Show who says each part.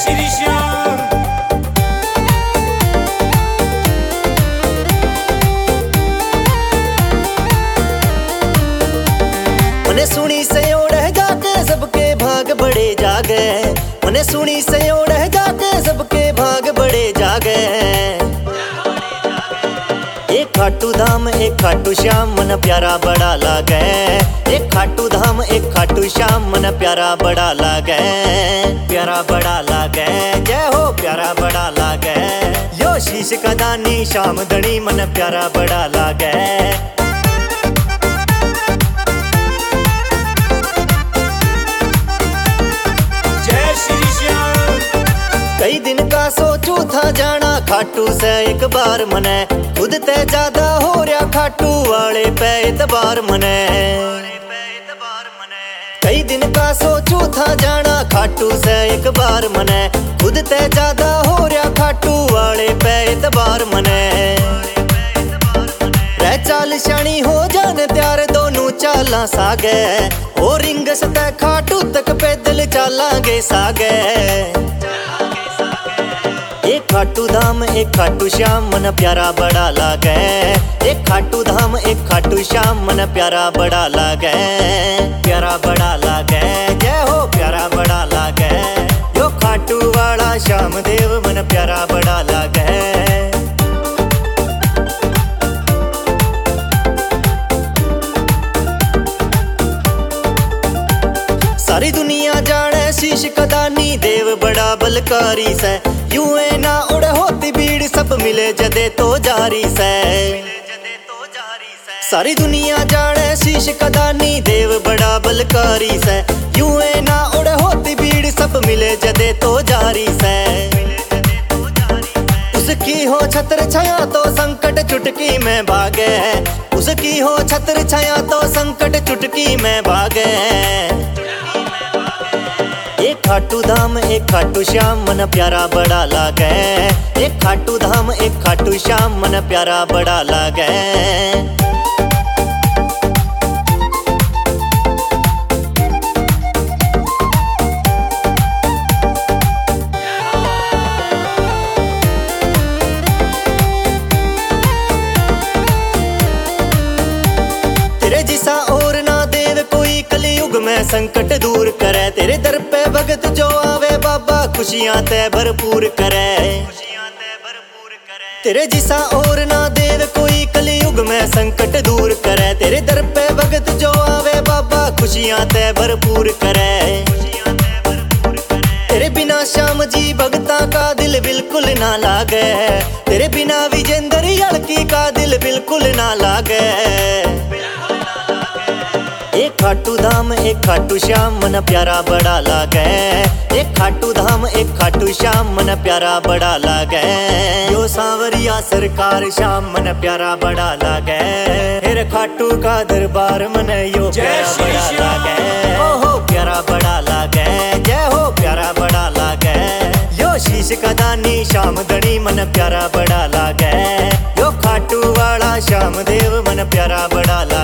Speaker 1: श्री श्याम।
Speaker 2: मने सुनी से ओढ़ जाके सबके भाग बड़े जागे, मने सुनी से ओढ़ जाके सबके भाग बड़े जागे। एक खाटू धाम एक खाटू श्याम मन प्यारा बड़ा लागे, एक खाटू धाम एक खाटू श्याम मन प्यारा बड़ा लागे, प्यारा बड़ा लागे। जय हो प्यारा बड़ा लागे, यो शीश का दानी श्याम धनी मन प्यारा बड़ा लागे। कई दिन का सोचू था जाना खाटू से एक बार मने, खुद ते ज्यादा हो रहा खाटू वाले पे एतबार मने। कई दिन का सोचू था जाना खाटू से एक बार मने, खुद ते ज्यादा हो रहा खाटू वाले पे एतबार मने। रह चाल शानी हो जाने त्यार दोनों चाला सागे, ओ रिंग सतह खाटू तक पैदल चालांगे सागे। एक खाटू धाम एक खाटू श्याम मन प्यारा बड़ा लागे, एक खाटू धाम एक खाटू श्याम मन प्यारा बड़ा लागे, प्यारा बड़ा लागे। जय हो प्यारा बड़ा लागे, यो खाटू वाला श्याम देव मन प्यारा बड़ा लागे। सारी दुनिया जाने शीश कदानी देव बड़ा बलकारी से, यूं ना उड़े होती भीड़ सब मिले जदे तो जारी से। सारी दुनिया जाने शीश कदानी देव बड़ा बलकारी से, यूं ना उड़े होती भीड़ सब मिले जदे तो जारी से। उसकी हो छत्र छाया तो संकट चुटकी में भागे, उसकी हो छत्र छाया तो संकट चुटकी में भागे। एक खाटू धाम एक खाटू श्याम मन प्यारा बड़ा लागे, एक खाटू धाम एक खाटू श्याम मन प्यारा बड़ा लागे। तेरे जिसा और ना देव कोई कलयुग में संकट दूर करे, तेरे दर पे भगत जो आवे बाबा खुशियां ते भरपूर करे। तेरे जिसा और ना देव कोई कलयुग में संकट दूर करे, तेरे दर पे भगत जो आवे बाबा खुशियां ते भरपूर करे। तेरे बिना श्याम जी भगता का दिल बिल्कुल ना लागे, तेरे बिना विजेंद्र यड़की का दिल बिल्कुल ना लागे। एक खाटू धाम एक खाटू श्याम मन प्यारा बड़ा लागे, एक खाटू धाम एक खाटू श्याम मन प्यारा बड़ा लागे। यो सांवरिया सरकार श्याम मन प्यारा बड़ा लागे, फिर खाटू का दरबार मन यो प्यारा बड़ा लागे। ओहो प्यारा बड़ा लागे, जय हो प्यारा बड़ा लागे। यो शीश का दानी श्याम धनी मन प्यारा बड़ा लागे, यो खाटू वाला श्याम देव मन प्यारा बड़ा लागे।